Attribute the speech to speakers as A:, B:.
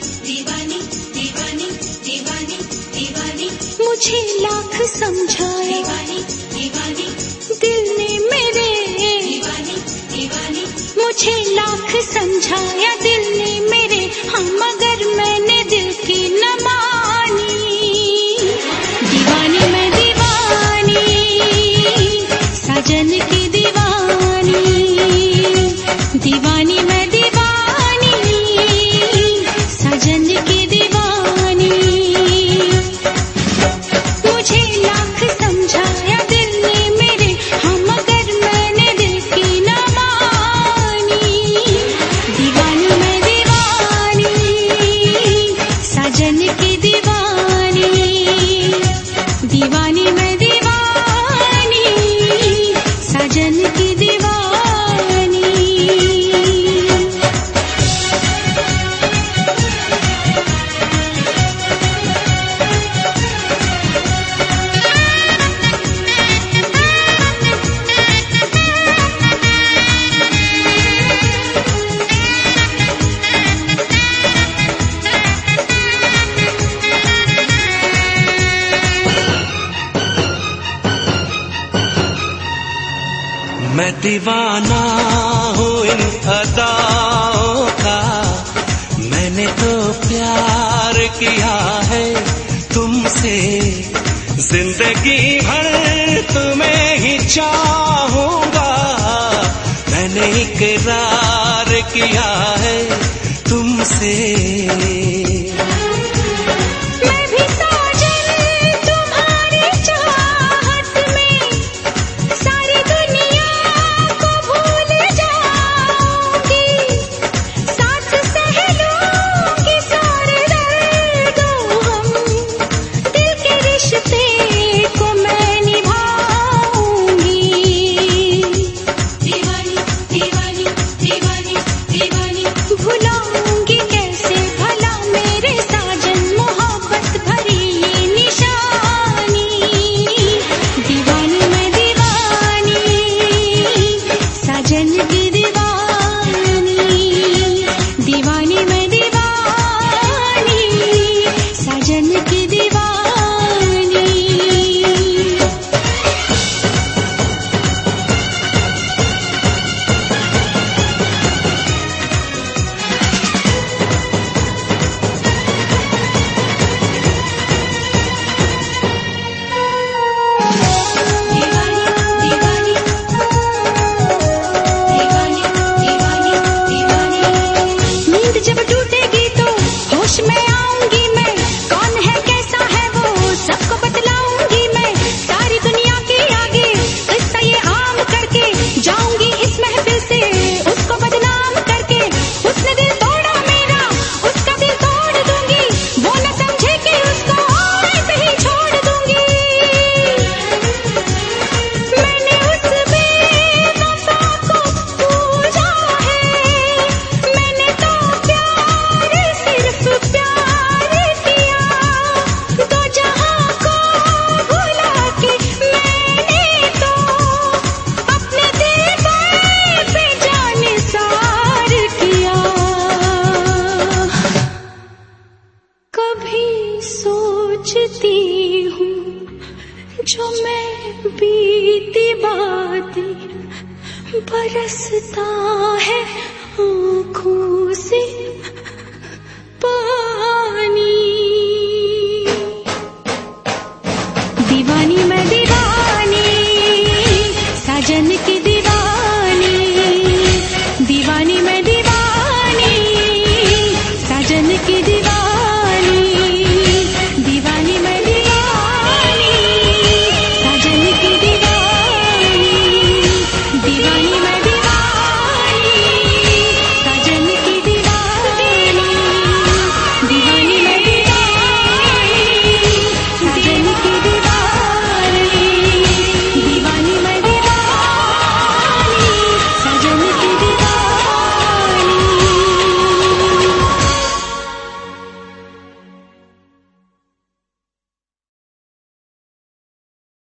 A: दीवानी दीवानी दीवानी दीवानी
B: मुझे लाख समझाया
A: दीवानी दीवानी
B: दिल ने मेरे,
A: दीवानी दीवानी
B: मुझे लाख समझाया दिल ने मेरे, हाँ मगर मैंने दिल की न मानी। दीवानी मैं दीवानी, साजन की दीवानी, दीवानी मैं दीवानी, साजन की दीवानी। मुझे लाख समझाया दिल ने मेरे, हाँ मगर मैंने दिल की न मानी। दीवानी मैं दीवानी, साजन की दीवानी, दीवानी मैं दीवानी, साजन की दीवानी।
C: मैं दीवाना हूँ इन अदाओं का, मैंने तो प्यार किया है तुमसे, जिंदगी भर तुम्हें ही चाहूंगा। मैंने इकरार किया है तुमसे।
B: मैं भी साजन तुम्हारी चाहत में सारी दुनिया को भूल जाऊंगी, साथ सह लूंगी सारे दर्दों हम, दिल के रिश्ते को मैं निभाऊंगी।
A: दीवानी दीवानी दीवानी दीवानी
B: भुलाऊंगी कैसे भला मेरे साजन मोहब्बत भरी ये निशानी। दीवानी मैं दीवानी, साजन की दीवानी, दीवानी मैं दीवानी, साजन की दीवानी।
A: दीवानी दीवानी दीवानी दीवानी दीवानी।
B: नींद जब टूटेगी तो होश में आऊंगी मैं, कौन है कैसा है वो सबको बतलाऊंगी मैं। सारी दुनिया के आगे किस्सा ये आम करके जाऊंगी इस महफिल से उसको बदनाम करके। उसने दिल तोड़ा मेरा, उसका दिल तोड़ दूंगी, वो न समझे कि उसको ऐसे ही छोड़ दूंगी। मैंने उस बेवफा को पूजा है, मैंने तो प्यार सिर्फ प्यार किया, दो जहां को भुला के मैंने तो अपने दिल पर बेजानिसार किया। कभी सोचती हूँ जो मैं बीती बातें बरसता है आँखों से